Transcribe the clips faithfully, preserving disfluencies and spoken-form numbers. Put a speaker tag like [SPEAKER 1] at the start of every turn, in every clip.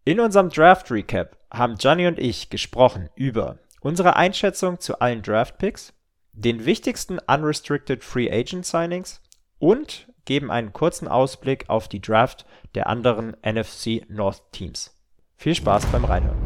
[SPEAKER 1] In unserem Draft-Recap haben Gianni und ich gesprochen über unsere Einschätzung zu allen Draft-Picks, den wichtigsten Unrestricted Free Agent Signings und geben einen kurzen Ausblick auf die Draft der anderen N F C North Teams. Viel Spaß beim Reinhören.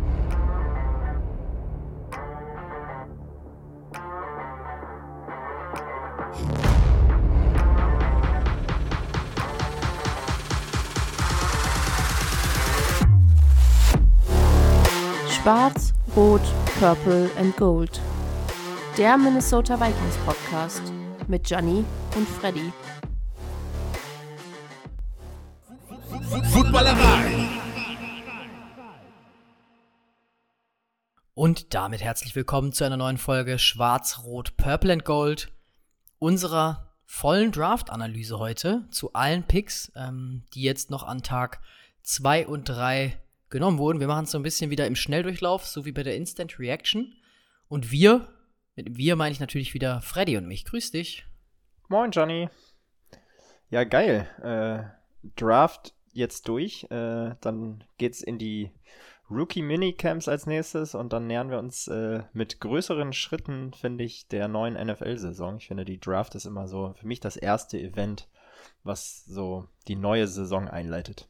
[SPEAKER 2] Schwarz, Rot, Purple and Gold. Der Minnesota Vikings Podcast mit Gianni und Freddy.
[SPEAKER 3] Footballerei.
[SPEAKER 4] Und damit herzlich willkommen zu einer neuen Folge Schwarz, Rot, Purple and Gold, unserer vollen Draft-Analyse heute zu allen Picks, ähm, die jetzt noch an Tag zwei und drei genommen wurden. Wir machen es so ein bisschen wieder im Schnelldurchlauf, so wie bei der Instant Reaction. Und wir, mit wir meine ich natürlich wieder Freddy und mich. Grüß dich.
[SPEAKER 1] Moin, Gianni. Ja, geil. Äh, Draft jetzt durch. Äh, dann geht's in die Rookie-Minicamps als nächstes und dann nähern wir uns äh, mit größeren Schritten, finde ich, der neuen N F L-Saison. Ich finde, die Draft ist immer so für mich das erste Event, was so die neue Saison einleitet.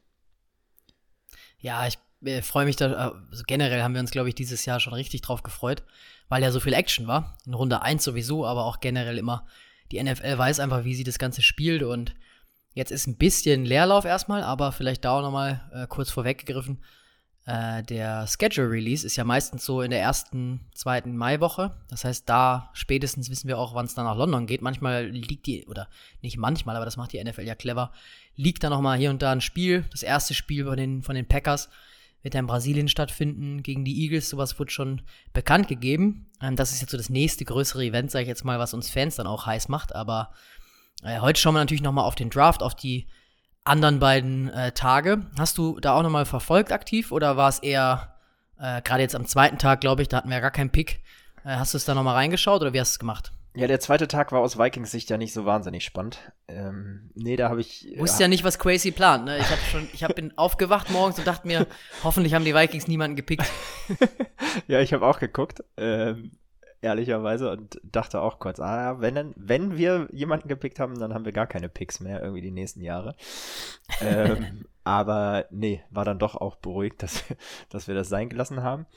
[SPEAKER 4] Ja, ich äh, freue mich da, also generell haben wir uns, glaube ich, dieses Jahr schon richtig drauf gefreut, weil ja so viel Action war. In Runde eins sowieso, aber auch generell immer. Die N F L weiß einfach, wie sie das Ganze spielt und jetzt ist ein bisschen Leerlauf erstmal, aber vielleicht da auch nochmal äh, kurz vorweggegriffen. Äh, der Schedule-Release ist ja meistens so in der ersten, zweiten Maiwoche. Das heißt, da spätestens wissen wir auch, wann es dann nach London geht. Manchmal liegt die, oder nicht manchmal, aber das macht die N F L ja clever, liegt da nochmal hier und da ein Spiel. Das erste Spiel von den, von den Packers wird ja in Brasilien stattfinden gegen die Eagles. Sowas wurde schon bekannt gegeben. Ähm, das ist jetzt so das nächste größere Event, sage ich jetzt mal, was uns Fans dann auch heiß macht. Aber äh, heute schauen wir natürlich nochmal auf den Draft, auf die anderen beiden äh, Tage. Hast du da auch nochmal verfolgt aktiv oder war es eher, äh, gerade jetzt am zweiten Tag, glaube ich, da hatten wir ja gar keinen Pick. Äh, hast du es da nochmal reingeschaut oder wie hast du es gemacht?
[SPEAKER 1] Ja, der zweite Tag war aus Vikings Sicht ja nicht so wahnsinnig spannend. Ähm, nee, da habe ich...
[SPEAKER 4] Wusste ja nicht, was Crazy plant, ne? Ich hab schon, ich hab, bin aufgewacht morgens und dachte mir, hoffentlich haben die Vikings niemanden gepickt.
[SPEAKER 1] Ja, ich habe auch geguckt, ähm, ehrlicherweise, und dachte auch kurz, ah, wenn, wenn wir jemanden gepickt haben, dann haben wir gar keine Picks mehr, irgendwie die nächsten Jahre. ähm, aber nee, war dann doch auch beruhigt, dass wir, dass wir das sein gelassen haben.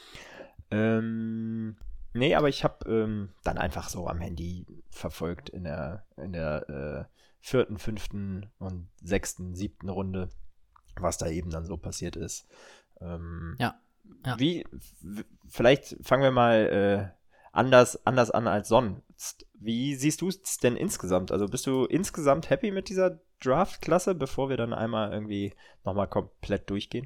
[SPEAKER 1] Ähm... Nee, aber ich habe ähm, dann einfach so am Handy verfolgt in der, in der äh, vierten, fünften und sechsten, siebten Runde, was da eben dann so passiert ist. Ähm,
[SPEAKER 4] ja, ja.
[SPEAKER 1] Wie, w- vielleicht fangen wir mal äh, anders, anders an als sonst. Wie siehst du es denn insgesamt? Also bist du insgesamt happy mit dieser Draft-Klasse, bevor wir dann einmal irgendwie nochmal komplett durchgehen?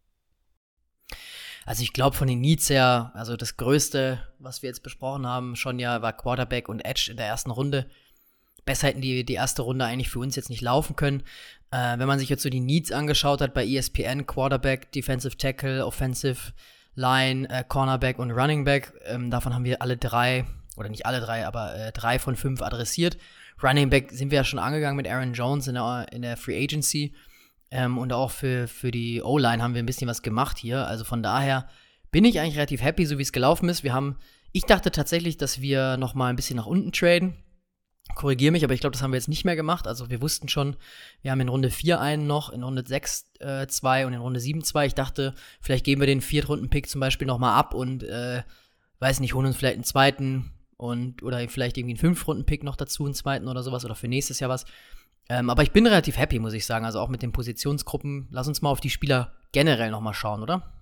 [SPEAKER 4] Also ich glaube von den Needs her, also das Größte, was wir jetzt besprochen haben, schon ja war Quarterback und Edge in der ersten Runde. Besser hätten die, die erste Runde eigentlich für uns jetzt nicht laufen können. Äh, wenn man sich jetzt so die Needs angeschaut hat bei E S P N, Quarterback, Defensive Tackle, Offensive Line, äh, Cornerback und Running Back, ähm, davon haben wir alle drei, oder nicht alle drei, aber äh, drei von fünf adressiert. Running Back sind wir ja schon angegangen mit Aaron Jones in der, in der Free Agency. Ähm, und auch für, für die O-Line haben wir ein bisschen was gemacht hier. Also von daher bin ich eigentlich relativ happy, so wie es gelaufen ist. Wir haben, ich dachte tatsächlich, dass wir noch mal ein bisschen nach unten traden. Korrigiere mich, aber ich glaube, das haben wir jetzt nicht mehr gemacht. Also wir wussten schon, wir haben in Runde vier einen noch, in Runde sechs äh, zwei und in Runde sieben zwei. Ich dachte, vielleicht geben wir den Viertrunden-Pick zum Beispiel noch mal ab und, äh, weiß nicht, holen uns vielleicht einen zweiten und oder vielleicht irgendwie einen Fünf-Runden-Pick noch dazu, einen zweiten oder sowas oder für nächstes Jahr was. Ähm, aber ich bin relativ happy, muss ich sagen. Also auch mit den Positionsgruppen. Lass uns mal auf die Spieler generell nochmal schauen, oder?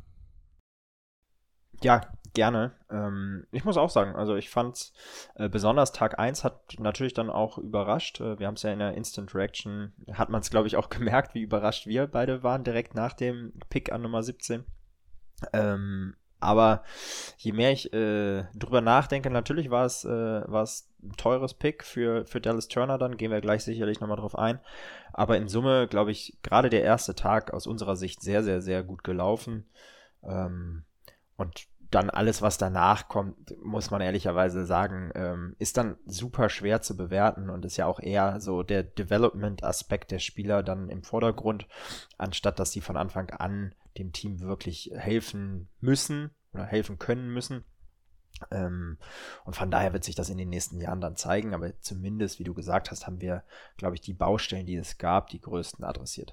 [SPEAKER 1] Ja, gerne. Ähm, ich muss auch sagen, also ich fand's äh, besonders Tag eins hat natürlich dann auch überrascht. Äh, wir haben es ja in der Instant Reaction, hat man es glaube ich auch gemerkt, wie überrascht wir beide waren, direkt nach dem Pick an Nummer siebzehn. Ähm, aber je mehr ich äh, drüber nachdenke, natürlich war es, äh, war es ein teures Pick für, für Dallas Turner, dann gehen wir gleich sicherlich nochmal drauf ein. Aber in Summe, glaube ich, gerade der erste Tag aus unserer Sicht sehr, sehr, sehr gut gelaufen. Ähm, und dann alles, was danach kommt, muss man ehrlicherweise sagen, ähm, ist dann super schwer zu bewerten und ist ja auch eher so der Development-Aspekt der Spieler dann im Vordergrund, anstatt dass die von Anfang an dem Team wirklich helfen müssen oder helfen können müssen. Ähm, und von daher wird sich das in den nächsten Jahren dann zeigen, aber zumindest, wie du gesagt hast, haben wir, glaube ich, die Baustellen, die es gab, die größten adressiert.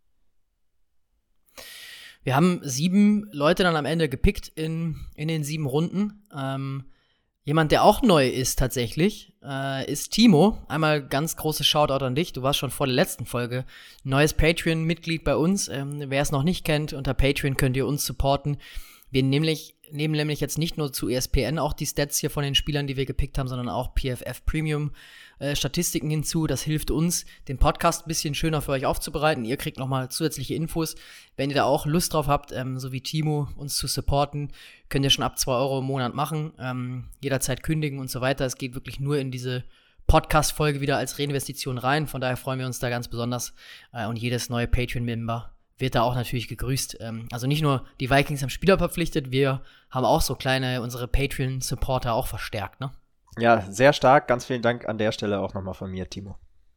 [SPEAKER 4] Wir haben sieben Leute dann am Ende gepickt in, in den sieben Runden. Ähm, jemand, der auch neu ist tatsächlich, äh, ist Timo. Einmal ganz großes Shoutout an dich. Du warst schon vor der letzten Folge neues Patreon-Mitglied bei uns. Ähm, wer es noch nicht kennt, unter Patreon könnt ihr uns supporten. Wir nämlich, nehmen nämlich jetzt nicht nur zu E S P N auch die Stats hier von den Spielern, die wir gepickt haben, sondern auch P F F Premium äh, Statistiken hinzu. Das hilft uns, den Podcast ein bisschen schöner für euch aufzubereiten. Ihr kriegt nochmal zusätzliche Infos. Wenn ihr da auch Lust drauf habt, ähm, so wie Timo, uns zu supporten, könnt ihr schon ab zwei Euro im Monat machen. Ähm, jederzeit kündigen und so weiter. Es geht wirklich nur in diese Podcast-Folge wieder als Reinvestition rein. Von daher freuen wir uns da ganz besonders. Äh, und jedes neue Patreon-Member wird da auch natürlich gegrüßt. Ähm, also nicht nur die Vikings haben Spieler verpflichtet, wir haben auch so kleine, unsere Patreon-Supporter auch verstärkt, ne?
[SPEAKER 1] Ja, sehr stark. Ganz vielen Dank an der Stelle auch nochmal von mir, Timo.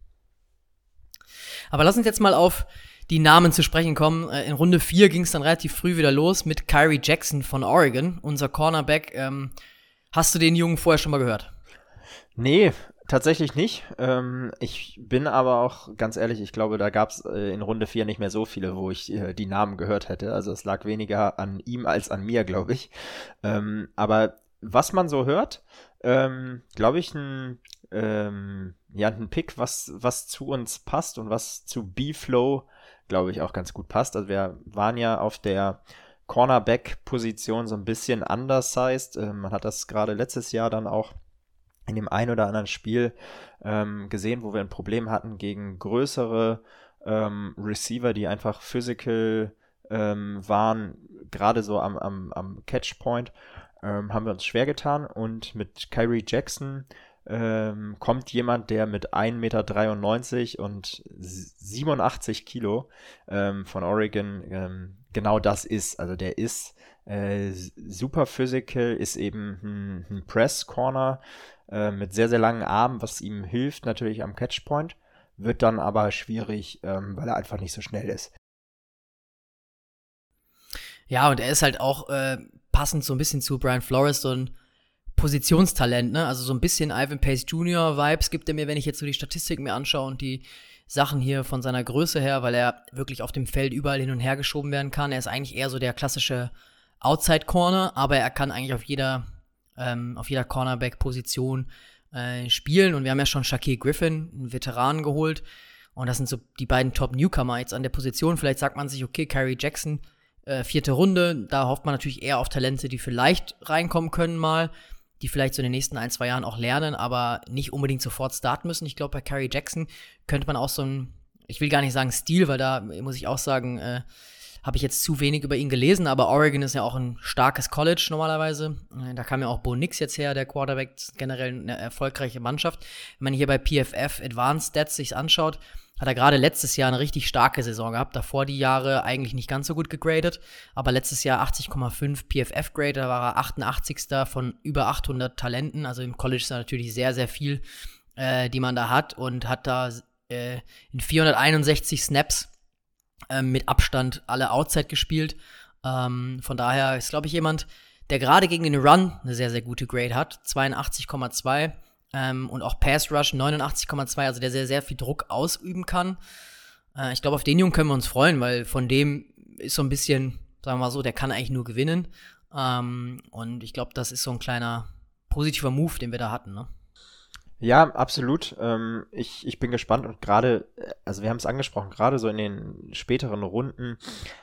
[SPEAKER 4] Aber lass uns jetzt mal auf die Namen zu sprechen kommen. In Runde vier ging es dann relativ früh wieder los mit Kyrie Jackson von Oregon, unser Cornerback. Ähm, hast du den Jungen vorher schon mal gehört?
[SPEAKER 1] Nee, tatsächlich nicht. Ähm, ich bin aber auch, ganz ehrlich, ich glaube, da gab es äh, in Runde vier nicht mehr so viele, wo ich äh, die Namen gehört hätte. Also es lag weniger an ihm als an mir, glaube ich. Ähm, aber was man so hört, ähm, glaube ich, ein, ähm, ja, ein Pick, was, was zu uns passt und was zu B-Flow, glaube ich, auch ganz gut passt. Also wir waren ja auf der Cornerback-Position so ein bisschen undersized. Ähm, man hat das gerade letztes Jahr dann auch in dem ein oder anderen Spiel ähm, gesehen, wo wir ein Problem hatten gegen größere ähm, Receiver, die einfach physical ähm, waren, gerade so am, am, am Catchpoint, ähm, haben wir uns schwer getan. Und mit Kyrie Jackson ähm, kommt jemand, der mit ein Meter dreiundneunzig und siebenundachtzig Kilo ähm, von Oregon ähm, genau das ist. Also der ist äh, super physical, ist eben ein, ein Press-Corner, mit sehr, sehr langen Armen, was ihm hilft natürlich am Catchpoint, wird dann aber schwierig, ähm, weil er einfach nicht so schnell ist.
[SPEAKER 4] Ja, und er ist halt auch äh, passend so ein bisschen zu Brian Flores, so ein Positionstalent, ne? Also so ein bisschen Ivan Pace Junior Vibes gibt er mir, wenn ich jetzt so die Statistiken mir anschaue und die Sachen hier von seiner Größe her, weil er wirklich auf dem Feld überall hin und her geschoben werden kann. Er ist eigentlich eher so der klassische Outside-Corner, aber er kann eigentlich auf jeder Ähm, auf jeder Cornerback-Position äh, spielen. Und wir haben ja schon Shaquille Griffin, einen Veteranen, geholt. Und das sind so die beiden Top-Newcomer jetzt an der Position. Vielleicht sagt man sich, okay, Kyrie Jackson, äh, vierte Runde. Da hofft man natürlich eher auf Talente, die vielleicht reinkommen können mal, die vielleicht so in den nächsten ein, zwei Jahren auch lernen, aber nicht unbedingt sofort starten müssen. Ich glaube, bei Kyrie Jackson könnte man auch so ein, ich will gar nicht sagen Stil, weil da muss ich auch sagen, äh, habe ich jetzt zu wenig über ihn gelesen, aber Oregon ist ja auch ein starkes College normalerweise. Da kam ja auch Bo Nix jetzt her, der Quarterback, generell eine erfolgreiche Mannschaft. Wenn man hier bei P F F Advanced Stats sich anschaut, hat er gerade letztes Jahr eine richtig starke Saison gehabt. Davor die Jahre eigentlich nicht ganz so gut gegradet, aber letztes Jahr achtzig Komma fünf P F F-Grade, da war er achtundachtzigster von über achthundert Talenten. Also im College ist da natürlich sehr, sehr viel, äh, die man da hat und hat da äh, in vierhunderteinundsechzig Snaps Ähm, mit Abstand alle Outside gespielt. Ähm, von daher ist, glaube ich, jemand, der gerade gegen den Run eine sehr, sehr gute Grade hat. zweiundachtzig Komma zwei ähm, und auch Pass Rush neunundachtzig Komma zwei, also der sehr, sehr viel Druck ausüben kann. Äh, ich glaube, auf den Jungen können wir uns freuen, weil von dem ist so ein bisschen, sagen wir mal so, der kann eigentlich nur gewinnen. Ähm, und ich glaube, das ist so ein kleiner positiver Move, den wir da hatten, ne?
[SPEAKER 1] Ja, absolut. Ähm, ich, ich bin gespannt und gerade, also wir haben es angesprochen, gerade so in den späteren Runden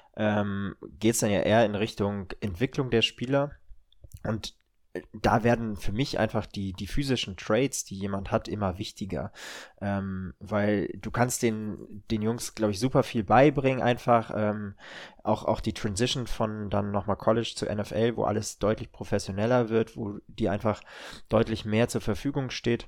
[SPEAKER 1] ähm, geht es dann ja eher in Richtung Entwicklung der Spieler und da werden für mich einfach die, die physischen Traits, die jemand hat, immer wichtiger, ähm, weil du kannst den, den Jungs, glaube ich, super viel beibringen einfach, ähm, auch, auch die Transition von dann nochmal College zu N F L, wo alles deutlich professioneller wird, wo die einfach deutlich mehr zur Verfügung steht.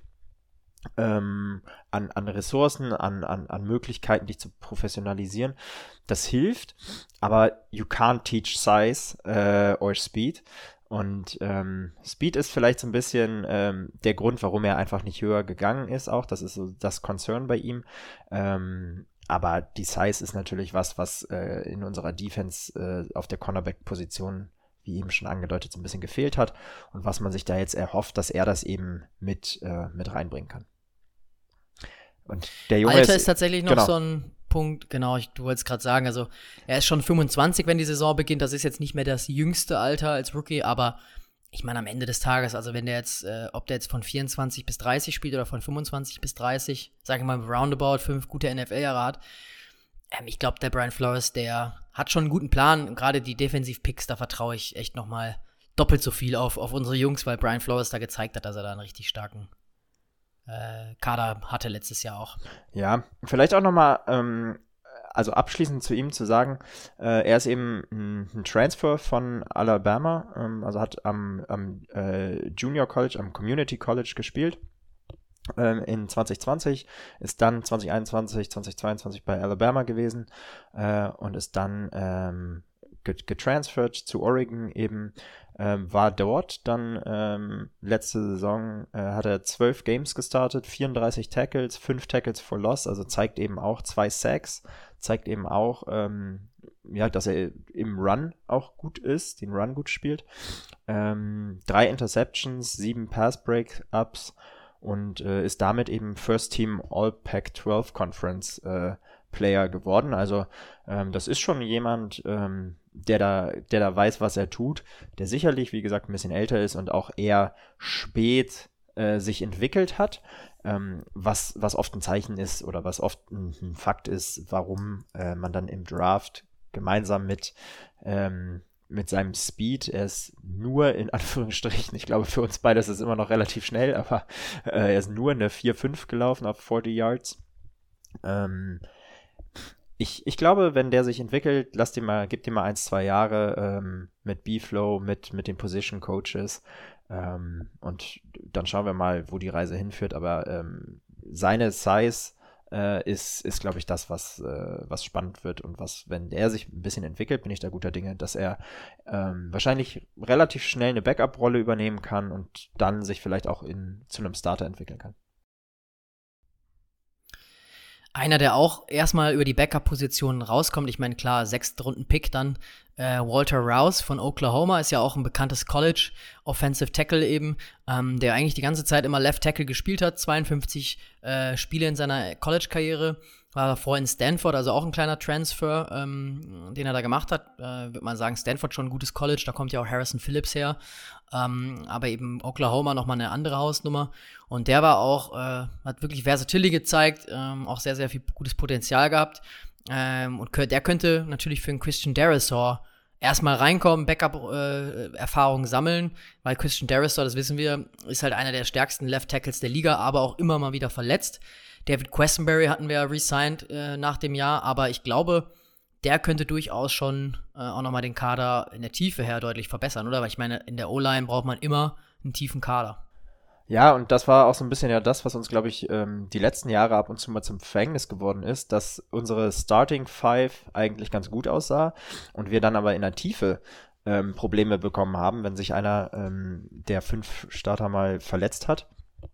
[SPEAKER 1] Ähm, an, an Ressourcen, an, an, an Möglichkeiten, dich zu professionalisieren. Das hilft, aber you can't teach size äh, or speed. Und ähm, Speed ist vielleicht so ein bisschen ähm, der Grund, warum er einfach nicht höher gegangen ist auch. Das ist so das Concern bei ihm. Ähm, aber die Size ist natürlich was, was äh, in unserer Defense äh, auf der Cornerback-Position, wie eben schon angedeutet, so ein bisschen gefehlt hat und was man sich da jetzt erhofft, dass er das eben mit, äh, mit reinbringen kann. Und der Junge
[SPEAKER 4] Alter
[SPEAKER 1] ist,
[SPEAKER 4] ist tatsächlich noch
[SPEAKER 1] genau.
[SPEAKER 4] so ein Punkt, genau, ich, du wolltest gerade sagen, also er ist schon fünfundzwanzig, wenn die Saison beginnt, das ist jetzt nicht mehr das jüngste Alter als Rookie, aber ich meine am Ende des Tages, also wenn der jetzt, äh, ob der jetzt von vierundzwanzig bis dreißig spielt oder von fünfundzwanzig bis dreißig, sage ich mal roundabout, fünf gute N F L-Jahre hat, ähm, ich glaube, der Brian Flores, der hat schon einen guten Plan, gerade die Defensiv-Picks, da vertraue ich echt nochmal doppelt so viel auf, auf unsere Jungs, weil Brian Flores da gezeigt hat, dass er da einen richtig starken Äh, Kader hatte letztes Jahr auch.
[SPEAKER 1] Ja, vielleicht auch nochmal, ähm, also abschließend zu ihm zu sagen, äh, er ist eben ein, ein Transfer von Alabama, ähm, also hat am, am äh, Junior College, am Community College gespielt ähm, in zwanzig zwanzig, ist dann zwanzig einundzwanzig, zwanzig zweiundzwanzig bei Alabama gewesen äh, und ist dann ähm, getransfert zu Oregon eben, ähm, war dort dann ähm, letzte Saison, äh, hat er zwölf Games gestartet, vierunddreißig Tackles, fünf Tackles for Loss, also zeigt eben auch zwei Sacks, zeigt eben auch, ähm, ja, dass er im Run auch gut ist, den Run gut spielt. Ähm, drei Interceptions, sieben Pass-Break-Ups und äh, ist damit eben First Team All-Pac zwölf Conference äh, Player geworden. Also ähm, das ist schon jemand, ähm, der da, der da weiß, was er tut, der sicherlich, wie gesagt, ein bisschen älter ist und auch eher spät äh, sich entwickelt hat, ähm, was, was oft ein Zeichen ist oder was oft ein, ein Fakt ist, warum äh, man dann im Draft gemeinsam mit ähm, mit seinem Speed, er ist nur in Anführungsstrichen, ich glaube für uns beide ist es immer noch relativ schnell, aber äh, er ist nur eine vier fünf gelaufen auf vierzig Yards. Ähm, Ich, ich glaube, wenn der sich entwickelt, lasst ihn mal, gebt ihm mal ein, zwei Jahre ähm, mit B-Flow, mit, mit den Position Coaches ähm, und dann schauen wir mal, wo die Reise hinführt. Aber ähm, seine Size äh, ist, ist glaube ich, das, was, äh, was spannend wird und was, wenn er sich ein bisschen entwickelt, bin ich da guter Dinge, dass er ähm, wahrscheinlich relativ schnell eine Backup-Rolle übernehmen kann und dann sich vielleicht auch in, zu einem Starter entwickeln kann.
[SPEAKER 4] Einer, der auch erstmal über die Backup-Positionen rauskommt, ich meine, klar, sechste Runden-Pick dann, äh, Walter Rouse von Oklahoma, ist ja auch ein bekanntes College, Offensive Tackle eben, ähm, der eigentlich die ganze Zeit immer Left Tackle gespielt hat, zweiundfünfzig äh, Spiele in seiner College-Karriere, war davor in Stanford, also auch ein kleiner Transfer, ähm, den er da gemacht hat, äh, würde man sagen, Stanford schon ein gutes College, da kommt ja auch Harrison Phillips her, ähm, aber eben Oklahoma nochmal eine andere Hausnummer und der war auch, äh, hat wirklich Versatility gezeigt, ähm, auch sehr, sehr viel gutes Potenzial gehabt ähm, und der könnte natürlich für einen Christian Darrisaw erstmal reinkommen, Backup-Erfahrung äh, sammeln, weil Christian Darrisaw, das wissen wir, ist halt einer der stärksten Left Tackles der Liga, aber auch immer mal wieder verletzt. David Questenberry hatten wir resigned äh, nach dem Jahr, aber ich glaube, der könnte durchaus schon äh, auch nochmal den Kader in der Tiefe her deutlich verbessern, oder? Weil ich meine, in der O-Line braucht man immer einen tiefen Kader.
[SPEAKER 1] Ja, und das war auch so ein bisschen ja das, was uns, glaube ich, ähm, die letzten Jahre ab und zu mal zum Verhängnis geworden ist, dass unsere Starting Five eigentlich ganz gut aussah und wir dann aber in der Tiefe ähm, Probleme bekommen haben, wenn sich einer ähm, der fünf Starter mal verletzt hat.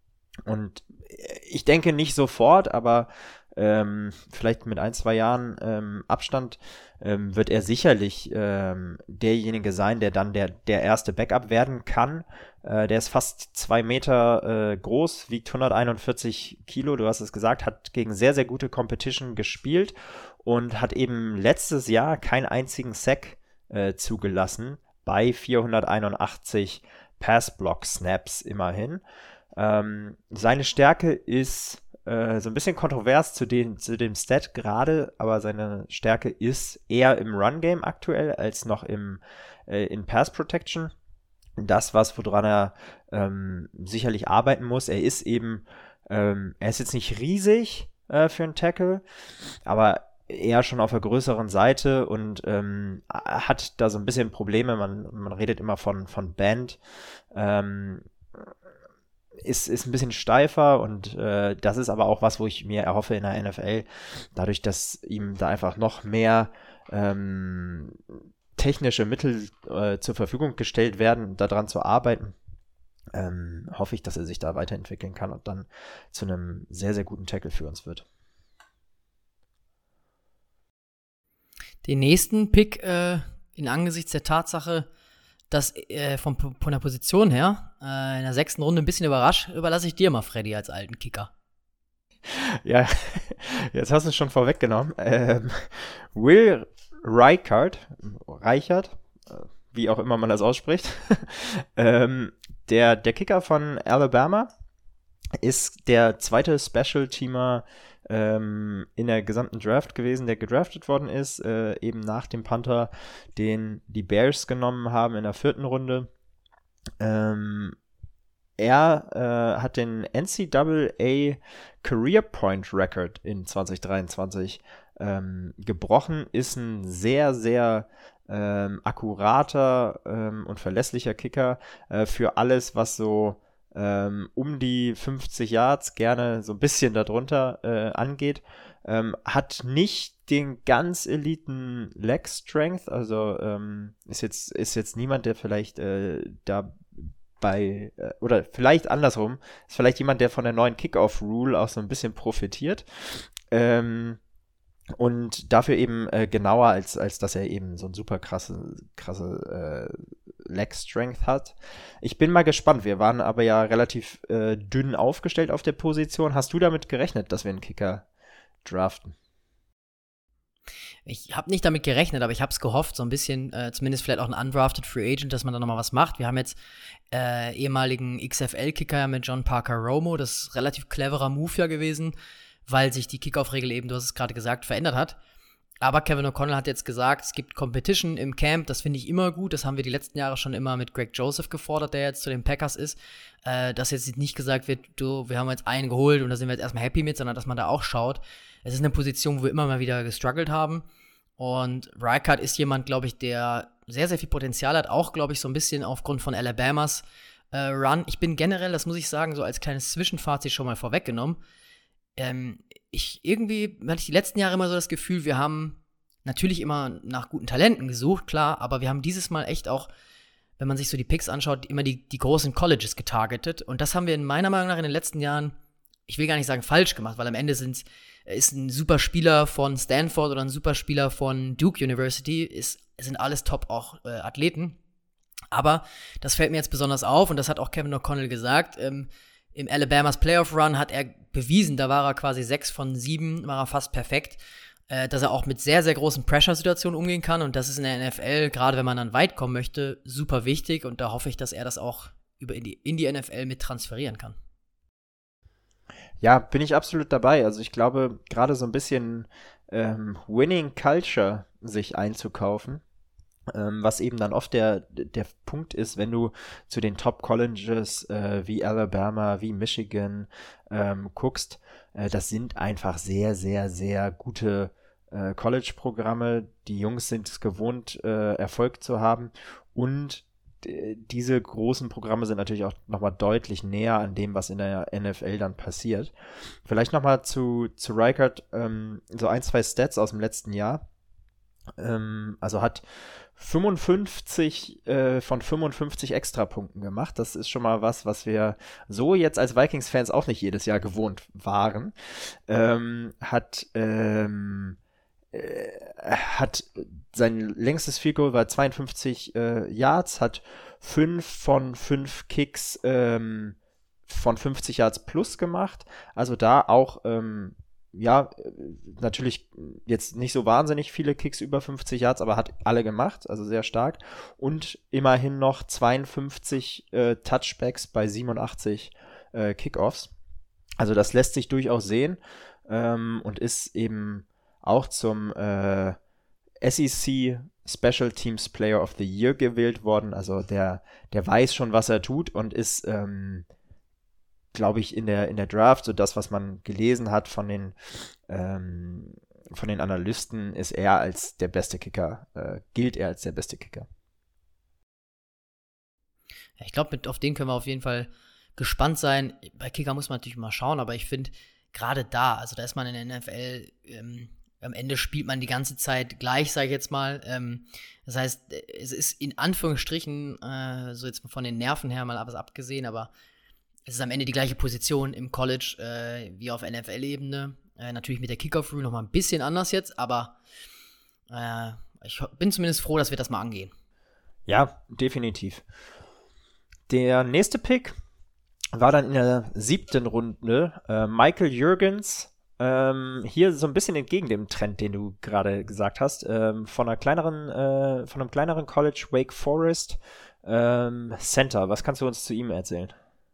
[SPEAKER 1] Und ich denke nicht sofort, aber ähm, vielleicht mit ein, zwei Jahren ähm, Abstand ähm, wird er sicherlich ähm, derjenige sein, der dann der, der erste Backup werden kann. Äh, der ist fast zwei Meter äh, groß, wiegt hunderteinundvierzig Kilo, du hast es gesagt, hat gegen sehr, sehr gute Competition gespielt und hat eben letztes Jahr keinen einzigen Sack äh, zugelassen bei vierhunderteinundachtzig Pass-Block-Snaps immerhin. Ähm, seine Stärke ist äh, so ein bisschen kontrovers zu, den, zu dem Stat gerade, aber seine Stärke ist eher im Run-Game aktuell als noch im, äh, in Pass-Protection. Das, was woran er ähm, sicherlich arbeiten muss. Er ist eben, ähm, er ist jetzt nicht riesig äh, für einen Tackle, aber eher schon auf der größeren Seite und ähm, hat da so ein bisschen Probleme. Man, man redet immer von, von Band. Ähm, Ist, ist ein bisschen steifer und äh, das ist aber auch was, wo ich mir erhoffe in der N F L, dadurch, dass ihm da einfach noch mehr ähm, technische Mittel äh, zur Verfügung gestellt werden, daran zu arbeiten, ähm, hoffe ich, dass er sich da weiterentwickeln kann und dann zu einem sehr, sehr guten Tackle für uns wird.
[SPEAKER 4] den nächsten Pick äh, in Angesichts der Tatsache, dass äh, von, von der Position her äh, in der sechsten Runde ein bisschen überrascht, überlasse ich dir mal, Freddy, als alten Kicker.
[SPEAKER 1] Ja, jetzt hast du es schon vorweggenommen. Ähm, Will Reichard, Reichard, wie auch immer man das ausspricht, ähm, der, der Kicker von Alabama ist der zweite Special-Teamer ähm, in der gesamten Draft gewesen, der gedraftet worden ist, äh, eben nach dem Panther, den die Bears genommen haben in der vierten Runde. Ähm, er äh, hat den N C A A Career Point Record in zwanzig dreiundzwanzig ähm, gebrochen, ist ein sehr, sehr ähm, akkurater ähm, und verlässlicher Kicker äh, für alles, was so ähm, um die fünfzig Yards, gerne so ein bisschen darunter äh, angeht. Ähm, hat nicht den ganz eliten Leg Strength, also ähm, ist jetzt ist jetzt niemand, der vielleicht äh, da bei, äh, oder vielleicht andersrum, ist vielleicht jemand, der von der neuen Kickoff-Rule auch so ein bisschen profitiert. Ähm, und dafür eben äh, genauer, als, als dass er eben so ein super krasse, krasse äh, Leg-Strength hat. Ich bin mal gespannt. Wir waren aber ja relativ äh, dünn aufgestellt auf der Position. Hast du damit gerechnet, dass wir einen Kicker draften?
[SPEAKER 4] Ich habe nicht damit gerechnet, aber ich habe es gehofft, so ein bisschen, äh, zumindest vielleicht auch ein undrafted Free Agent, dass man da nochmal was macht. Wir haben jetzt äh, ehemaligen X F L-Kicker mit John Parker Romo. Das ist ein relativ cleverer Move ja gewesen, weil sich die Kickoff-Regel eben, du hast es gerade gesagt, verändert hat. Aber Kevin O'Connell hat jetzt gesagt, es gibt Competition im Camp, das finde ich immer gut. Das haben wir die letzten Jahre schon immer mit Greg Joseph gefordert, der jetzt zu den Packers ist. Äh, dass jetzt nicht gesagt wird, du, wir haben jetzt einen geholt und da sind wir jetzt erstmal happy mit, sondern dass man da auch schaut. Es ist eine Position, wo wir immer mal wieder gestruggelt haben. Und Reichard ist jemand, glaube ich, der sehr, sehr viel Potenzial hat, auch, glaube ich, so ein bisschen aufgrund von Alabamas äh, Run. Ich bin generell, das muss ich sagen, so als kleines Zwischenfazit schon mal vorweggenommen, ähm, ich irgendwie hatte ich die letzten Jahre immer so das Gefühl, wir haben natürlich immer nach guten Talenten gesucht, klar, aber wir haben dieses Mal echt auch, wenn man sich so die Picks anschaut, immer die, die großen Colleges getargetet. Und das haben wir in meiner Meinung nach in den letzten Jahren, ich will gar nicht sagen falsch gemacht, weil am Ende sind's, ist ein super Spieler von Stanford oder ein super Spieler von Duke University, ist, sind alles top auch äh, Athleten. Aber das fällt mir jetzt besonders auf und das hat auch Kevin O'Connell gesagt. Ähm, Im Alabamas Playoff Run hat er bewiesen, da war er quasi sechs von sieben, war er fast perfekt, äh, dass er auch mit sehr, sehr großen Pressure-Situationen umgehen kann. Und das ist in der N F L, gerade wenn man dann weit kommen möchte, super wichtig. Und da hoffe ich, dass er das auch über in die, in die N F L mit transferieren kann.
[SPEAKER 1] Ja, bin ich absolut dabei. Also ich glaube, gerade so ein bisschen ähm, Winning Culture sich einzukaufen, ähm, was eben dann oft der, der Punkt ist, wenn du zu den Top-Colleges äh, wie Alabama, wie Michigan ähm, guckst, äh, das sind einfach sehr, sehr, sehr gute äh, College-Programme. Die Jungs sind es gewohnt, äh, Erfolg zu haben und diese großen Programme sind natürlich auch nochmal deutlich näher an dem, was in der N F L dann passiert. Vielleicht nochmal zu, zu Reichard, ähm, so ein, zwei Stats aus dem letzten Jahr. Ähm, also hat fünfundfünfzig äh, von fünfundfünfzig Extrapunkten gemacht. Das ist schon mal was, was wir so jetzt als Vikings-Fans auch nicht jedes Jahr gewohnt waren. Ähm, hat ähm, hat sein längstes Field Goal war zweiundfünfzig äh, Yards, hat fünf von fünf Kicks ähm, von fünfzig Yards plus gemacht. Also da auch, ähm, ja, natürlich jetzt nicht so wahnsinnig viele Kicks über fünfzig Yards, aber hat alle gemacht, also sehr stark. Und immerhin noch zweiundfünfzig äh, Touchbacks bei siebenundachtzig äh, Kickoffs. Also das lässt sich durchaus sehen ähm, und ist eben auch zum äh, S E C Special Teams Player of the Year gewählt worden. Also der, der weiß schon, was er tut und ist, ähm, glaube ich, in der, in der Draft, so das, was man gelesen hat von den, ähm, von den Analysten, ist er als der beste Kicker, äh, gilt er als der beste Kicker.
[SPEAKER 4] Ja, ich glaube, auf den können wir auf jeden Fall gespannt sein. Bei Kicker muss man natürlich mal schauen, aber ich finde, gerade da, also da ist man in der N F L, ähm, am Ende spielt man die ganze Zeit gleich, sage ich jetzt mal. Ähm, das heißt, es ist in Anführungsstrichen, äh, so jetzt von den Nerven her mal was abgesehen, aber es ist am Ende die gleiche Position im College äh, wie auf N F L-Ebene. Äh, natürlich mit der Kickoff-Rule noch mal ein bisschen anders jetzt, aber Äh, ich bin zumindest froh, dass wir das mal angehen.
[SPEAKER 1] Ja, definitiv. Der nächste Pick war dann in der siebten Runde äh, Michael Jürgens. Ähm, hier so ein bisschen entgegen dem Trend, den du gerade gesagt hast. Ähm, von einer kleineren, äh, von einem kleineren College, Wake Forest ähm, Center. Was kannst du uns zu ihm erzählen?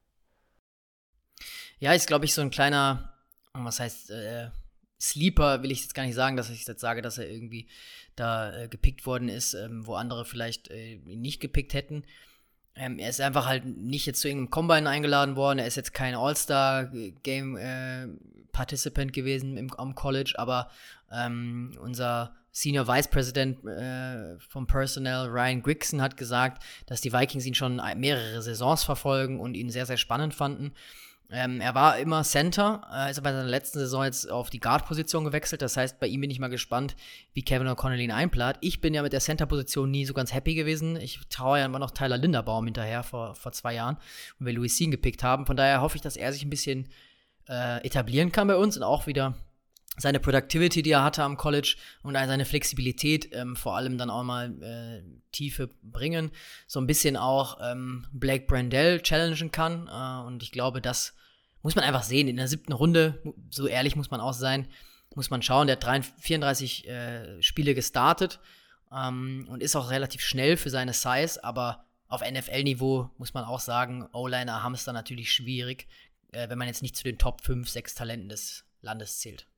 [SPEAKER 4] Ja, ist, glaube ich, so ein kleiner, was heißt, äh, Sleeper, will ich jetzt gar nicht sagen, dass ich jetzt sage, dass er irgendwie da äh, gepickt worden ist, ähm, wo andere vielleicht äh, ihn nicht gepickt hätten. Ähm, er ist einfach halt nicht jetzt zu irgendeinem Combine eingeladen worden. Er ist jetzt kein All-Star-Game-Participant äh, gewesen im, am College, aber ähm, unser Senior Vice President äh, vom Personnel, Ryan Grigson, hat gesagt, dass die Vikings ihn schon mehrere Saisons verfolgen und ihn sehr, sehr spannend fanden. Ähm, er war immer Center, äh, ist aber in seiner letzten Saison jetzt auf die Guard-Position gewechselt. Das heißt, bei ihm bin ich mal gespannt, wie Kevin O'Connell ihn einplant. Ich bin ja mit der Center-Position nie so ganz happy gewesen. Ich traue ja immer noch Tyler Linderbaum hinterher vor, vor zwei Jahren, wo wir Louis Cine gepickt haben. Von daher hoffe ich, dass er sich ein bisschen äh, etablieren kann bei uns und auch wieder seine Productivity, die er hatte am College, und seine Flexibilität ähm, vor allem dann auch mal äh, Tiefe bringen, so ein bisschen auch ähm, Blake Brandel challengen kann. Äh, und ich glaube, das muss man einfach sehen. In der siebten Runde, so ehrlich muss man auch sein, muss man schauen. Der hat vierunddreißig äh, Spiele gestartet ähm, und ist auch relativ schnell für seine Size, aber auf N F L-Niveau muss man auch sagen, O-Liner haben es dann natürlich schwierig, äh, wenn man jetzt nicht zu den Top fünf, sechs Talenten des Landes zählt.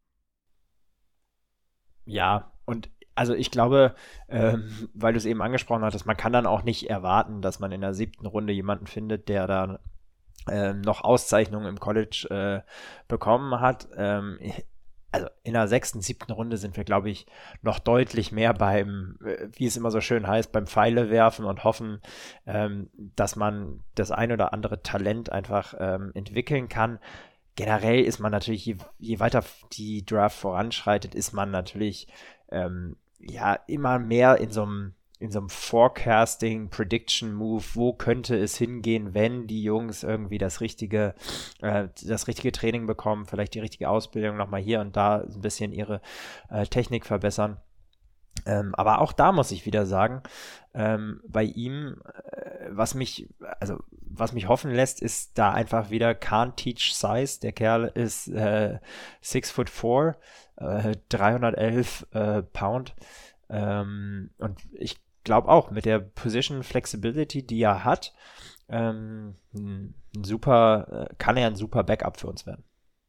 [SPEAKER 1] Ja, und also ich glaube, ähm, weil du es eben angesprochen hattest, man kann dann auch nicht erwarten, dass man in der siebten Runde jemanden findet, der da ähm, noch Auszeichnungen im College äh, bekommen hat. Ähm, also in der sechsten, siebten Runde sind wir, glaube ich, noch deutlich mehr beim, äh, wie es immer so schön heißt, beim Pfeile werfen und hoffen, ähm, dass man das ein oder andere Talent einfach ähm, entwickeln kann. Generell ist man natürlich, je, je weiter die Draft voranschreitet, ist man natürlich ähm, ja immer mehr in so einem in so einem Forecasting, Prediction-Move, wo könnte es hingehen, wenn die Jungs irgendwie das richtige, äh, das richtige Training bekommen, vielleicht die richtige Ausbildung nochmal hier und da ein bisschen ihre äh, Technik verbessern. Ähm, aber auch da muss ich wieder sagen, ähm, bei ihm, äh, was mich, also was mich hoffen lässt, ist da einfach wieder can't teach size. Der Kerl ist äh, six foot four, äh, dreihundertelf äh, Pound. Ähm, und ich glaube auch, mit der Position Flexibility, die er hat, ähm, ein super, äh, kann er ein super Backup für uns werden.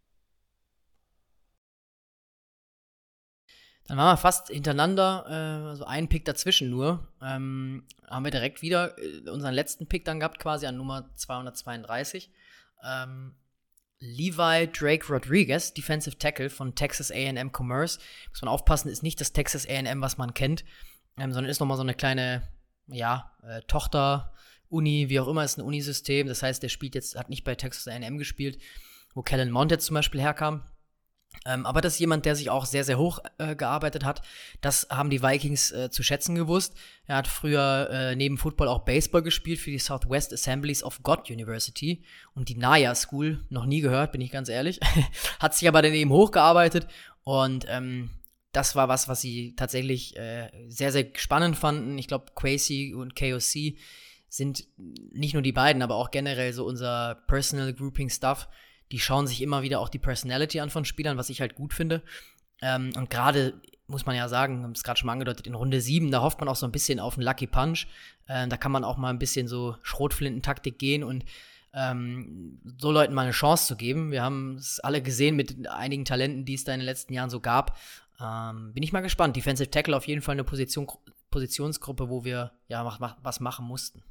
[SPEAKER 4] Dann waren wir fast hintereinander, äh, also einen Pick dazwischen nur. Ähm, haben wir direkt wieder äh, unseren letzten Pick dann gehabt, quasi an Nummer zweihundertzweiunddreißig. Ähm, Levi Drake Rodriguez, Defensive Tackle von Texas A and M Commerce. Muss man aufpassen, ist nicht das Texas A and M, was man kennt, ähm, sondern ist nochmal so eine kleine, ja, äh, Tochter-Uni, wie auch immer, ist ein Unisystem. Das heißt, der spielt jetzt, hat nicht bei Texas A and M gespielt, wo Kellen Mond jetzt zum Beispiel herkam. Ähm, aber das ist jemand, der sich auch sehr, sehr hoch äh, gearbeitet hat. Das haben die Vikings äh, zu schätzen gewusst. Er hat früher äh, neben Football auch Baseball gespielt für die Southwest Assemblies of God University und die Naya School, noch nie gehört, bin ich ganz ehrlich. Hat sich aber daneben hochgearbeitet und ähm, das war was, was sie tatsächlich äh, sehr, sehr spannend fanden. Ich glaube, Quasi und K O C sind nicht nur die beiden, aber auch generell so unser Personal Grouping Stuff. Die schauen sich immer wieder auch die Personality an von Spielern, was ich halt gut finde. Ähm, und gerade, muss man ja sagen, haben es gerade schon mal angedeutet, in Runde sieben, da hofft man auch so ein bisschen auf einen Lucky Punch. Äh, da kann man auch mal ein bisschen so Schrotflintentaktik gehen und ähm, so Leuten mal eine Chance zu geben. Wir haben es alle gesehen mit einigen Talenten, die es da in den letzten Jahren so gab. Ähm, bin ich mal gespannt. Defensive Tackle auf jeden Fall eine Position, Positionsgruppe, wo wir ja mach, mach, was machen mussten.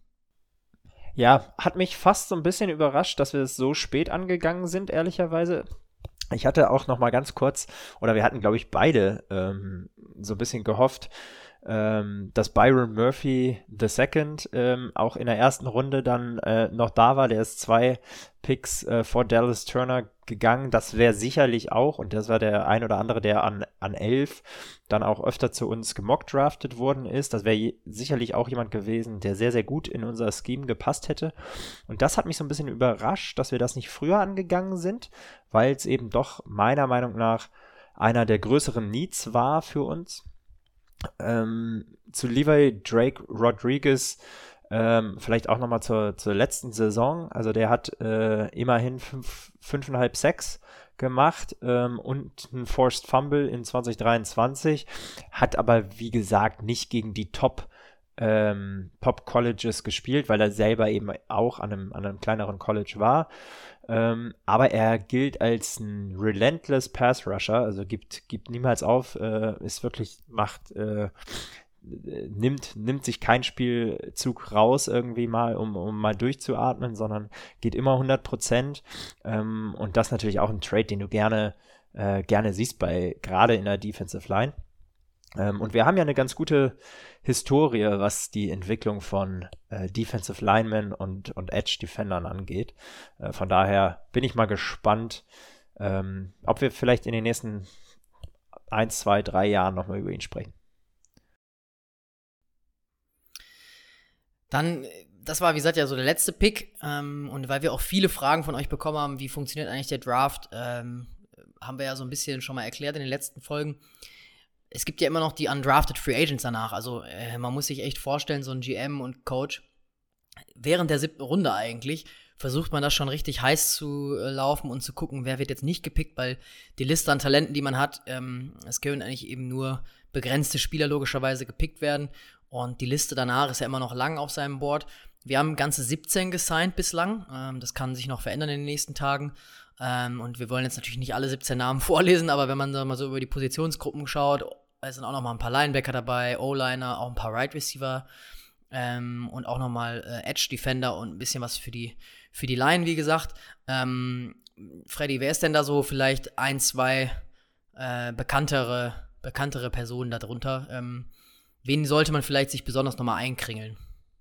[SPEAKER 1] Ja, hat mich fast so ein bisschen überrascht, dass wir es so spät angegangen sind, ehrlicherweise. Ich hatte auch noch mal ganz kurz, oder wir hatten, glaube ich, beide ähm, so ein bisschen gehofft, ähm, dass Byron Murphy the Second ähm, auch in der ersten Runde dann äh, noch da war. Der ist zwei Picks äh, vor Dallas Turner gegangen. Das wäre sicherlich auch, und das war der ein oder andere, der an, an elf dann auch öfter zu uns gemockdraftet worden ist. Das wäre sicherlich auch jemand gewesen, der sehr, sehr gut in unser Scheme gepasst hätte. Und das hat mich so ein bisschen überrascht, dass wir das nicht früher angegangen sind, weil es eben doch meiner Meinung nach einer der größeren Needs war für uns. Ähm, zu Levi Drake Rodriguez, ähm, vielleicht auch nochmal zur, zur letzten Saison. Also der hat äh, immerhin fünf, fünfeinhalb Sacks gemacht ähm, und ein Forced Fumble in zwanzig dreiundzwanzig, hat aber wie gesagt nicht gegen die Top ähm, Pop Colleges gespielt, weil er selber eben auch an einem, an einem kleineren College war. Ähm, aber er gilt als ein relentless Pass Rusher, also gibt, gibt niemals auf, äh, ist wirklich, macht, äh, nimmt, nimmt sich kein Spielzug raus irgendwie mal, um, um mal durchzuatmen, sondern geht immer hundert Prozent. Ähm, und das natürlich auch ein Trade, den du gerne, äh, gerne siehst bei, gerade in der Defensive Line. Ähm, und wir haben ja eine ganz gute Historie, was die Entwicklung von äh, Defensive Linemen und, und Edge-Defendern angeht. Äh, von daher bin ich mal gespannt, ähm, ob wir vielleicht in den nächsten eins, zwei, drei Jahren nochmal über ihn sprechen.
[SPEAKER 4] Dann, das war wie gesagt ja so der letzte Pick ähm, und weil wir auch viele Fragen von euch bekommen haben, wie funktioniert eigentlich der Draft, ähm, haben wir ja so ein bisschen schon mal erklärt in den letzten Folgen. Es gibt ja immer noch die undrafted Free Agents danach, also äh, man muss sich echt vorstellen, so ein G M und Coach, während der siebten Runde eigentlich, versucht man das schon richtig heiß zu äh, laufen und zu gucken, wer wird jetzt nicht gepickt, weil die Liste an Talenten, die man hat, ähm, es können eigentlich eben nur begrenzte Spieler logischerweise gepickt werden und die Liste danach ist ja immer noch lang auf seinem Board. Wir haben ganze siebzehn gesigned bislang, ähm, das kann sich noch verändern in den nächsten Tagen. Ähm, und wir wollen jetzt natürlich nicht alle siebzehn Namen vorlesen, aber wenn man da mal so über die Positionsgruppen schaut, es sind auch noch mal ein paar Linebacker dabei, O-Liner, auch ein paar Right Receiver ähm, und auch noch mal äh, Edge Defender und ein bisschen was für die für die Line, wie gesagt. Ähm, Freddy, wer ist denn da so vielleicht ein, zwei äh, bekanntere bekanntere Personen darunter? Ähm, wen sollte man vielleicht sich besonders noch mal einkringeln?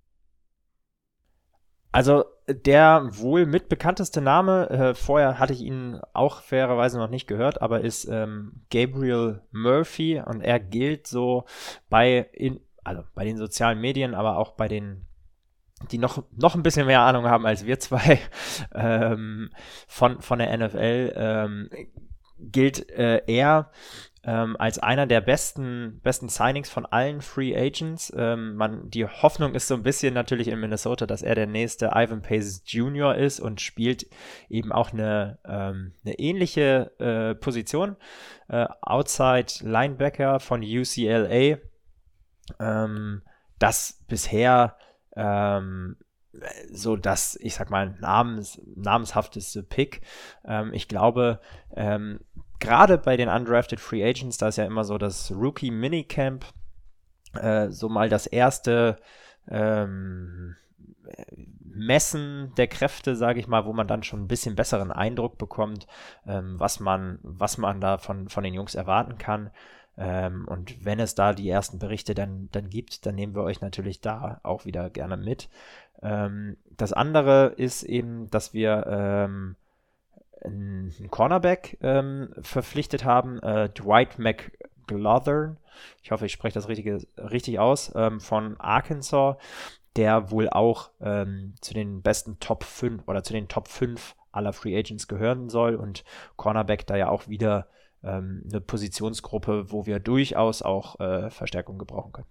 [SPEAKER 1] Also der wohl mitbekannteste Name, äh, vorher hatte ich ihn auch fairerweise noch nicht gehört, aber ist ähm, Gabriel Murphy und er gilt so bei, in, also bei den sozialen Medien, aber auch bei den, die noch, noch ein bisschen mehr Ahnung haben als wir zwei ähm, von, von der N F L, ähm, gilt äh, er Ähm, als einer der besten, besten Signings von allen Free Agents. Ähm, man, die Hoffnung ist so ein bisschen natürlich in Minnesota, dass er der nächste Ivan Pace Junior ist und spielt eben auch eine, ähm, eine ähnliche äh, Position. Äh, Outside Linebacker von U C L A. Ähm, das bisher ähm, so das, ich sag mal, namens, namenshafteste Pick. Ähm, ich glaube, ähm, gerade bei den undrafted Free Agents, da ist ja immer so das Rookie Minicamp, äh, so mal das erste ähm, Messen der Kräfte, sage ich mal, wo man dann schon ein bisschen besseren Eindruck bekommt, ähm, was man, was man da von, von den Jungs erwarten kann. Ähm, und wenn es da die ersten Berichte dann, dann gibt, dann nehmen wir euch natürlich da auch wieder gerne mit. Ähm, das andere ist eben, dass wir ähm, einen Cornerback ähm, verpflichtet haben, äh, Dwight McGlothern, ich hoffe, ich spreche das richtige, richtig aus, ähm, von Arkansas, der wohl auch ähm, zu den besten Top fünf oder zu den Top fünf aller Free Agents gehören soll und Cornerback da ja auch wieder ähm, eine Positionsgruppe, wo wir durchaus auch äh, Verstärkung gebrauchen können.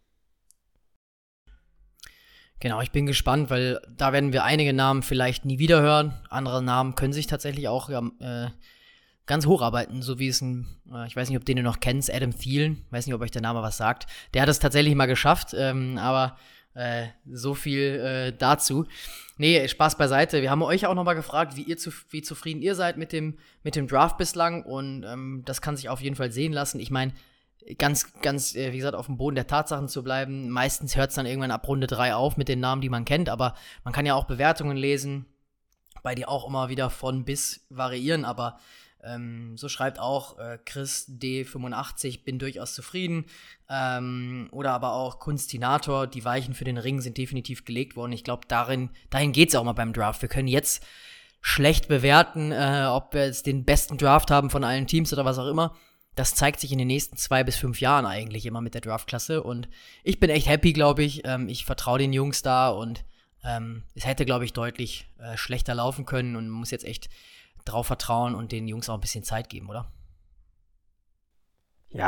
[SPEAKER 4] Genau, ich bin gespannt, weil da werden wir einige Namen vielleicht nie wieder hören. Andere Namen können sich tatsächlich auch ja, äh, ganz hocharbeiten, so wie es ein, äh, ich weiß nicht, ob den du noch kennst, Adam Thielen, weiß nicht, ob euch der Name was sagt. Der hat es tatsächlich mal geschafft, ähm, aber äh, so viel äh, dazu. Nee, Spaß beiseite. Wir haben euch auch noch mal gefragt, wie ihr zu, wie zufrieden ihr seid mit dem, mit dem Draft bislang und ähm, das kann sich auf jeden Fall sehen lassen. Ich meine, ganz, ganz, äh, wie gesagt, auf dem Boden der Tatsachen zu bleiben. Meistens hört es dann irgendwann ab Runde drei auf mit den Namen, die man kennt, aber man kann ja auch Bewertungen lesen, bei die auch immer wieder von bis variieren, aber ähm, so schreibt auch äh, Chris D fünfundachtzig, bin durchaus zufrieden, ähm, oder aber auch Kunstinator, die Weichen für den Ring sind definitiv gelegt worden. Ich glaube, darin, dahin geht es auch mal beim Draft. Wir können jetzt schlecht bewerten, äh, ob wir jetzt den besten Draft haben von allen Teams oder was auch immer. Das zeigt sich in den nächsten zwei bis fünf Jahren eigentlich immer mit der Draftklasse und ich bin echt happy, glaube ich. Ähm, ich vertraue den Jungs da und ähm, es hätte, glaube ich, deutlich äh, schlechter laufen können und man muss jetzt echt drauf vertrauen und den Jungs auch ein bisschen Zeit geben, oder?
[SPEAKER 1] Ja,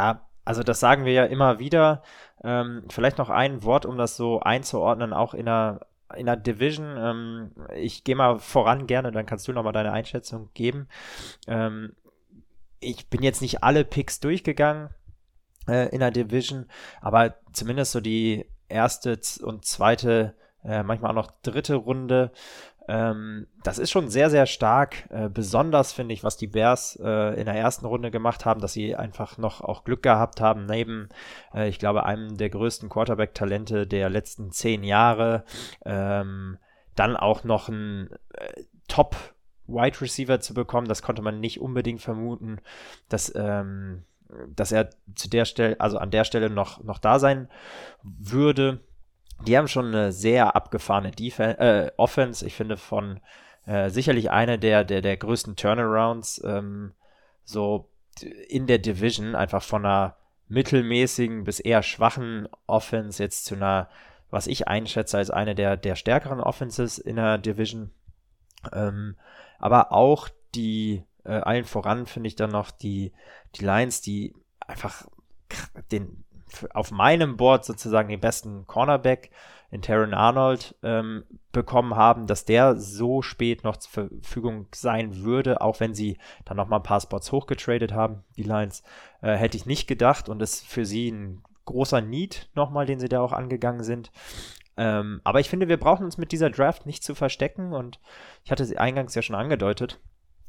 [SPEAKER 1] also das sagen wir ja immer wieder. Ähm, vielleicht noch ein Wort, um das so einzuordnen, auch in der, in der Division. Ähm, ich gehe mal voran gerne, dann kannst du nochmal deine Einschätzung geben. Ähm, ich bin jetzt nicht alle Picks durchgegangen äh, in der Division, aber zumindest so die erste und zweite, äh, manchmal auch noch dritte Runde. Ähm, das ist schon sehr, sehr stark. Äh, besonders finde ich, was die Bears äh, in der ersten Runde gemacht haben, dass sie einfach noch auch Glück gehabt haben, neben, äh, ich glaube, einem der größten Quarterback-Talente der letzten zehn Jahre, ähm, dann auch noch einen äh, Top-Wide Receiver zu bekommen. Das konnte man nicht unbedingt vermuten, dass, ähm, dass er zu der Stelle, also an der Stelle noch, noch da sein würde. Die haben schon eine sehr abgefahrene Defen- äh, Offense. Ich finde von äh, sicherlich eine der, der, der größten Turnarounds ähm, so in der Division, einfach von einer mittelmäßigen bis eher schwachen Offense jetzt zu einer, was ich einschätze als eine der, der stärkeren Offenses in der Division. Ähm, aber auch die, äh, allen voran finde ich dann noch die, die Lions, die einfach den auf meinem Board sozusagen den besten Cornerback in Terron Arnold ähm, bekommen haben, dass der so spät noch zur Verfügung sein würde, auch wenn sie dann noch mal ein paar Spots hochgetradet haben, die Lions, äh, hätte ich nicht gedacht und ist für sie ein großer Need nochmal, den sie da auch angegangen sind. Ähm, aber ich finde, wir brauchen uns mit dieser Draft nicht zu verstecken und ich hatte sie eingangs ja schon angedeutet.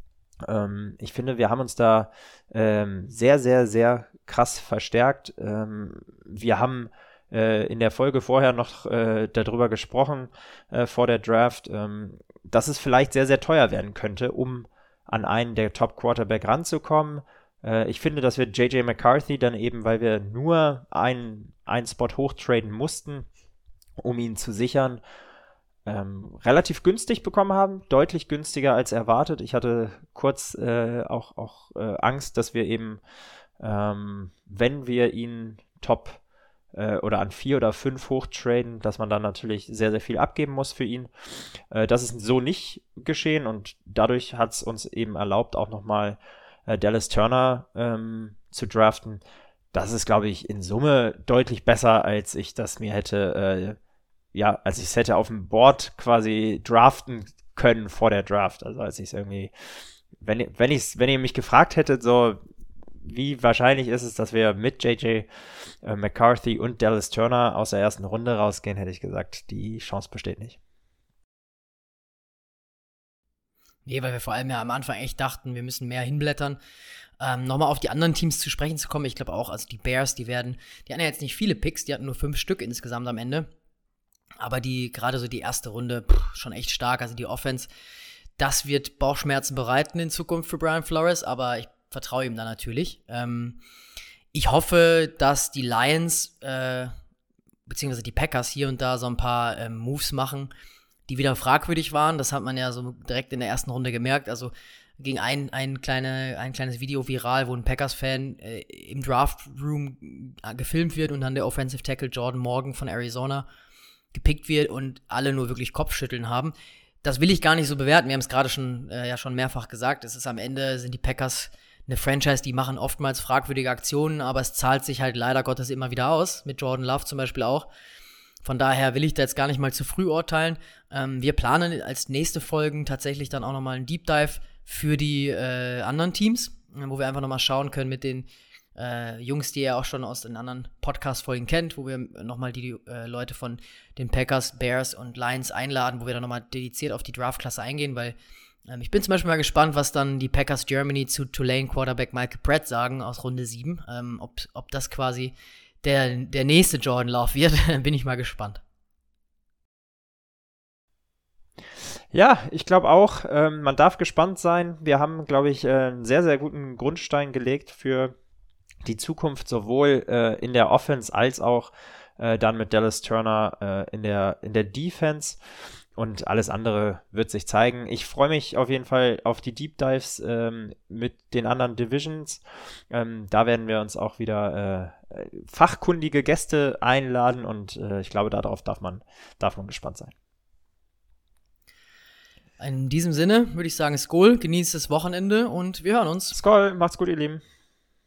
[SPEAKER 1] Ähm, ich finde, wir haben uns da ähm, sehr, sehr, sehr krass verstärkt. Ähm, wir haben äh, in der Folge vorher noch äh, darüber gesprochen, äh, vor der Draft, ähm, dass es vielleicht sehr, sehr teuer werden könnte, um an einen der Top-Quarterback ranzukommen. Äh, ich finde, dass wir J J McCarthy dann eben, weil wir nur einen, einen Spot hochtraden mussten, um ihn zu sichern, Ähm, relativ günstig bekommen haben, deutlich günstiger als erwartet. Ich hatte kurz äh, auch, auch äh, Angst, dass wir eben, ähm, wenn wir ihn top äh, oder an vier oder fünf hochtraden, dass man dann natürlich sehr, sehr viel abgeben muss für ihn. Äh, das ist so nicht geschehen und dadurch hat es uns eben erlaubt, auch nochmal äh, Dallas Turner ähm, zu draften. Das ist, glaube ich, in Summe deutlich besser, als ich das mir hätte äh, ja, als ich es hätte auf dem Board quasi draften können vor der Draft. Also als ich es irgendwie, wenn, wenn, ich's, wenn ihr mich gefragt hättet, so wie wahrscheinlich ist es, dass wir mit J J äh, McCarthy und Dallas Turner aus der ersten Runde rausgehen, hätte ich gesagt, die Chance besteht nicht.
[SPEAKER 4] Nee, weil wir vor allem ja am Anfang echt dachten, wir müssen mehr hinblättern. Ähm, nochmal auf die anderen Teams zu sprechen zu kommen, ich glaube auch, also die Bears, die werden, die hatten ja jetzt nicht viele Picks, die hatten nur fünf Stück insgesamt am Ende. Aber die, gerade so die erste Runde, pff, schon echt stark. Also die Offense, das wird Bauchschmerzen bereiten in Zukunft für Brian Flores, aber ich vertraue ihm da natürlich. Ähm, ich hoffe, dass die Lions, äh, beziehungsweise die Packers hier und da so ein paar ähm, Moves machen, die wieder fragwürdig waren. Das hat man ja so direkt in der ersten Runde gemerkt. Also ging ein, ein, kleine, ein kleines Video viral, wo ein Packers-Fan äh, im Draft-Room äh, gefilmt wird und dann der Offensive Tackle Jordan Morgan von Arizona gepickt wird und alle nur wirklich Kopfschütteln haben. Das will ich gar nicht so bewerten. Wir haben es gerade schon äh, ja schon mehrfach gesagt. Es ist am Ende, sind die Packers eine Franchise, die machen oftmals fragwürdige Aktionen, aber es zahlt sich halt leider Gottes immer wieder aus. Mit Jordan Love zum Beispiel auch. Von daher will ich da jetzt gar nicht mal zu früh urteilen. Ähm, wir planen als nächste Folgen tatsächlich dann auch nochmal einen Deep Dive für die äh, anderen Teams, wo wir einfach nochmal schauen können mit den Äh, Jungs, die ihr auch schon aus den anderen Podcast-Folgen kennt, wo wir nochmal die äh, Leute von den Packers, Bears und Lions einladen, wo wir dann nochmal dediziert auf die Draft-Klasse eingehen, weil ähm, ich bin zum Beispiel mal gespannt, was dann die Packers Germany zu Tulane-Quarterback Michael Pratt sagen aus Runde sieben, ähm, ob, ob das quasi der, der nächste Jordan Love wird, bin ich mal gespannt.
[SPEAKER 1] Ja, ich glaube auch, ähm, man darf gespannt sein. Wir haben, glaube ich, äh, einen sehr, sehr guten Grundstein gelegt für die Zukunft sowohl äh, in der Offense als auch äh, dann mit Dallas Turner äh, in der in der Defense und alles andere wird sich zeigen. Ich freue mich auf jeden Fall auf die Deep Dives ähm, mit den anderen Divisions. Ähm, da werden wir uns auch wieder äh, fachkundige Gäste einladen und äh, ich glaube, darauf darf man darf man gespannt sein.
[SPEAKER 4] In diesem Sinne würde ich sagen, Skol, genießt das Wochenende und wir hören uns.
[SPEAKER 1] Skol, macht's gut, ihr Lieben.